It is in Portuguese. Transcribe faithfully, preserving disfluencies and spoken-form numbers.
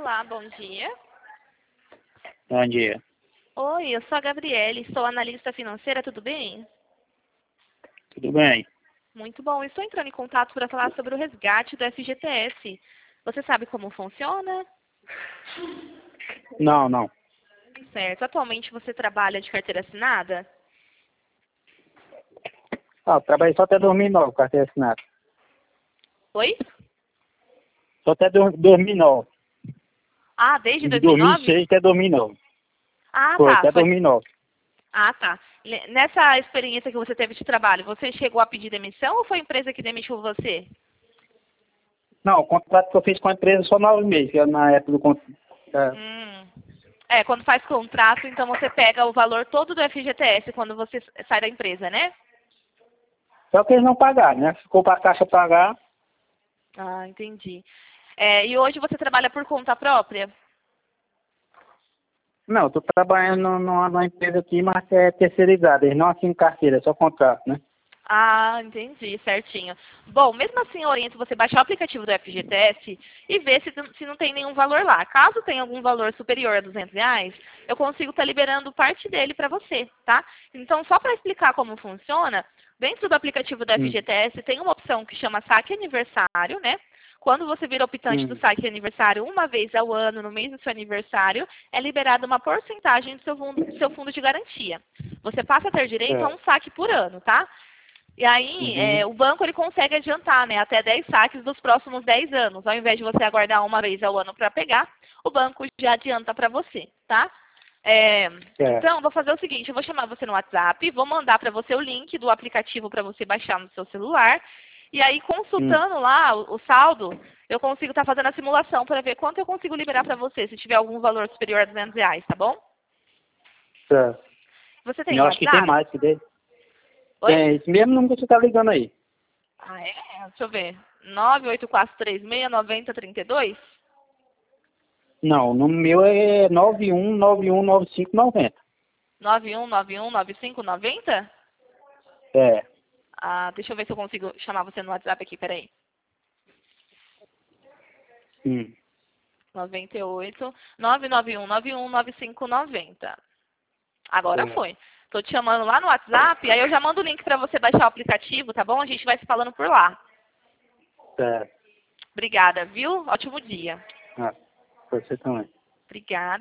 Olá, bom dia. Bom dia. Oi, eu sou a Gabriele, sou analista financeira, tudo bem? Tudo bem? Muito bom, estou entrando em contato para falar sobre o resgate do F G T S. Você sabe como funciona? Não, não. Certo. Atualmente você trabalha de carteira assinada? Ah, eu trabalhei só até dois mil e nove, carteira assinada. Oi? Só até do- dois mil e nove. Ah, desde De dois mil e nove? dois mil e seis até dois mil e nove. Ah, Foi, tá. até Foi... dois mil e nove. Ah, tá. Le- Nessa experiência que você teve de trabalho, você chegou a pedir demissão ou foi a empresa que demitiu você? Não, o contrato que eu fiz com a empresa só nove meses, que é na época do contrato. É. Hum. É, quando faz contrato, então você pega o valor todo do F G T S quando você sai da empresa, né? Só que eles não pagaram, né? Ficou para a Caixa pagar. Ah, entendi. É, e hoje você trabalha por conta própria? Não, eu tô trabalhando numa, numa empresa aqui, mas é terceirizada. Eles não assinam carteira, é só contrato, né? Ah, entendi, certinho. Bom, mesmo assim, eu oriento você baixar o aplicativo do F G T S e ver se, se não tem nenhum valor lá. Caso tenha algum valor superior a duzentos reais, eu consigo estar liberando parte dele para você, tá? Então, só para explicar como funciona, dentro do aplicativo do Hum, F G T S tem uma opção que chama saque aniversário, né? Quando você vira optante do hum, saque aniversário uma vez ao ano, no mês do seu aniversário, é liberada uma porcentagem do seu fundo, do seu fundo de garantia. Você passa a ter direito a é. um saque por ano, tá? E aí, Uhum, é, o banco ele consegue adiantar, né, até dez saques dos próximos dez anos. Ao invés de você aguardar uma vez ao ano para pegar, o banco já adianta para você, tá? É, é. então, vou fazer o seguinte, eu vou chamar você no WhatsApp, vou mandar para você o link do aplicativo para você baixar no seu celular. E aí, Hum, consultando lá o, o saldo, eu consigo estar fazendo a simulação para ver quanto eu consigo liberar para você, se tiver algum valor superior a duzentos reais, tá bom? é. Você tem Eu acho que tem WhatsApp? mais que dele. Oi? Tem esse mesmo número que você tá ligando aí. Ah, é? Deixa eu ver. nove oito quatro três seis nove zero três dois? Não, no meu é nove um nove um nove cinco nove zero. nove um nove um nove cinco nove zero? É. Ah, deixa eu ver se eu consigo chamar você no WhatsApp aqui, peraí. Hum. noventa e oito, nove nove um nove um nove cinco nove zero. Agora É. foi. Tô te chamando lá no WhatsApp, aí eu já mando o link para você baixar o aplicativo, tá bom? A gente vai se falando por lá. É. Obrigada, viu? Ótimo dia. Ah, você também. Obrigada.